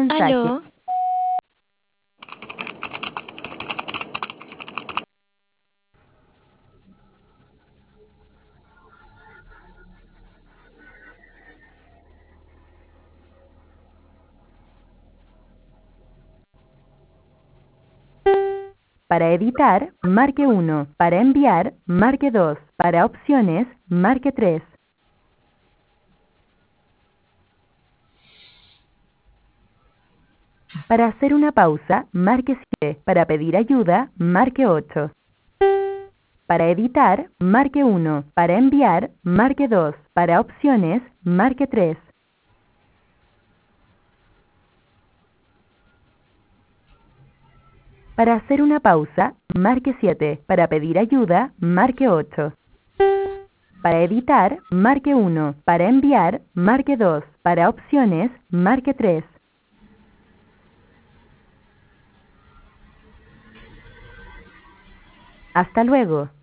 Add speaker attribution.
Speaker 1: mensaje.
Speaker 2: Aló,
Speaker 1: Para editar, marque 1. Para enviar, marque 2. Para opciones, marque 3. Para hacer una pausa, marque 7. Para pedir ayuda, marque 8. Para editar, marque 1. Para enviar, marque 2. Para opciones, marque 3. Para hacer una pausa, marque 7. Para pedir ayuda, marque 8. Para editar, marque 1. Para enviar, marque 2. Para opciones, marque 3. Hasta luego.